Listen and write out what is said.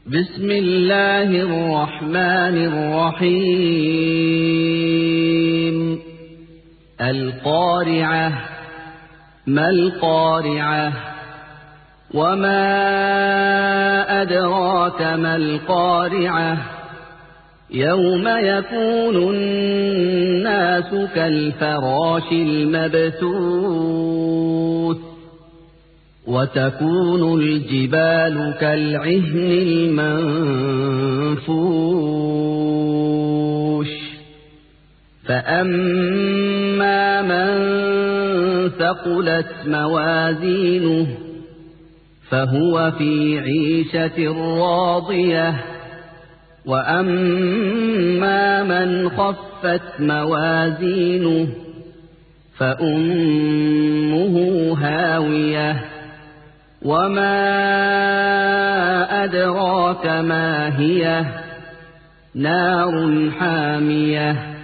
بسم الله الرحمن الرحيم القارعة ما القارعة وما أدراك ما القارعة يوم يكون الناس كالفراش المبثوث وتكون الجبال كالعهن المنفوش فأما من ثقلت موازينه فهو في عيشة راضية وأما من خفت موازينه فأمه هاوية وما أدراك ما هي نار حامية